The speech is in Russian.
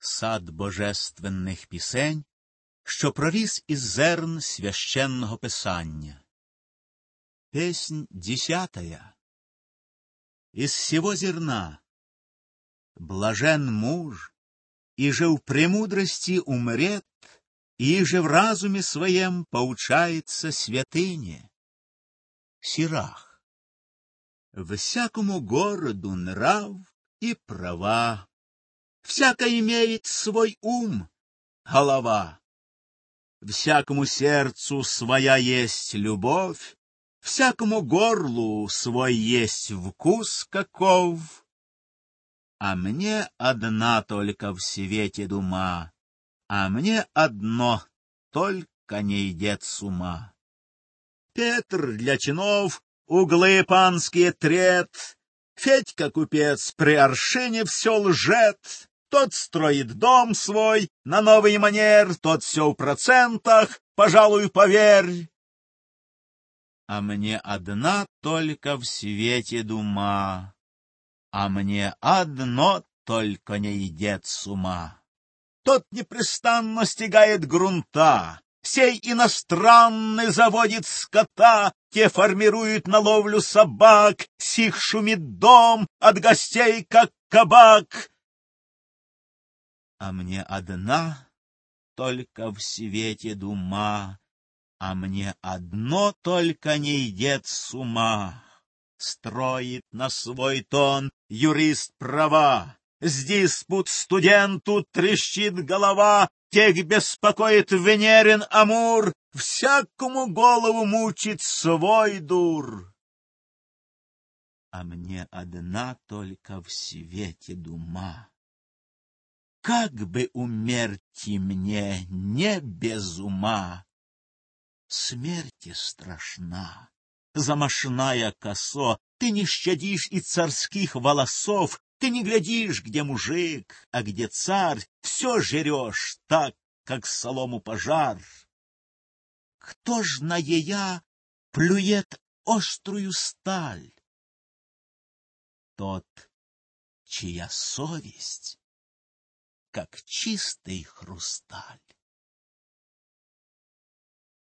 сад божественних пісень, що проріс із зерн священного писання. Песнь 10. Из всего зерна блажен муж, иже в премудрости умрет, иже в разуме своем поучается святыне. Сирах. Всякому городу нрав и права, всяко имеет свой ум, голова. Всякому сердцу своя есть любовь, всякому горлу свой есть вкус каков. А мне одна только в свете дума, а мне одно только не идет с ума. Петр для чинов углы панские трет, Федька купец при аршине все лжет, тот строит дом свой на новый манер, тот все в процентах, пожалуй, поверь. А мне одна только в свете дума, а мне одно только не идет с ума. Тот непрестанно стягает грунта, сей иностранный заводит скота, те формируют на ловлю собак, сих шумит дом от гостей, как кабак. А мне одна только в свете дума, а мне одно только не идет с ума. Строит на свой тон юрист права, с диспут студенту трещит голова, тех беспокоит Венерин Амур, всякому голову мучит свой дур. А мне одна только в свете дума. Как бы умерти мне не без ума, смерти страшна. Замашная косо, ты не щадишь и царских волосов, ты не глядишь, где мужик, а где царь, все жрешь так, как солому пожар. Кто ж на ея плюет острую сталь? Тот, чья совесть, как чистый хрусталь.